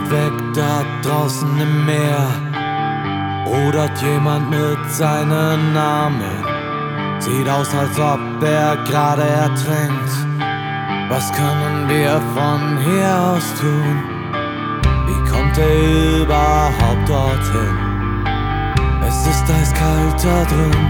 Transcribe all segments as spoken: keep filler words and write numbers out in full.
weit weg da draußen im Meer rudert jemand mit seinem Namen. Sieht aus, als ob er gerade ertrinkt. Was können wir von hier aus tun? Wie kommt er überhaupt dorthin? Es ist eiskalt da drin.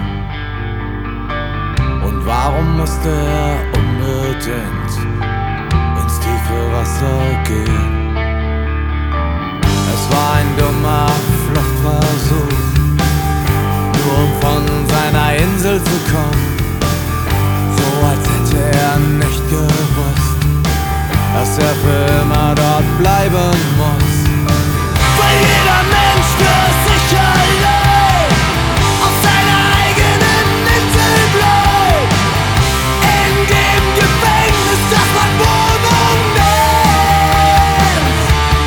Und warum musste er unbedingt ins tiefe Wasser gehen? Es war ein dummer Fluchtversuch, nur um von seiner Insel zu kommen. So als hätte er nicht gewusst, dass er für immer dort bleiben muss. Weil jeder Mensch für sich allein auf seiner eigenen Insel bleibt, in dem Gefängnis, das man Wohnung nennt.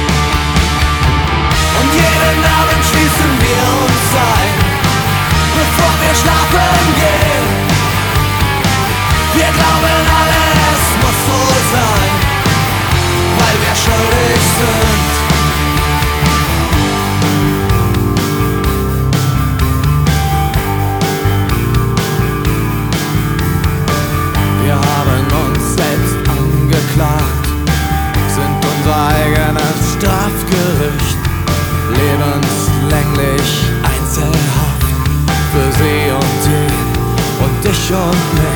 Und jeden Abend schließen wir uns ein, bevor wir schlafen gehen. Wir glauben alle, es muss so sein, weil wir schuldig sind. Wir haben uns selbst angeklagt, sind unser eigenes Strafgericht, lebenslänglich Einzelhaft für sie und ihn und dich und mich.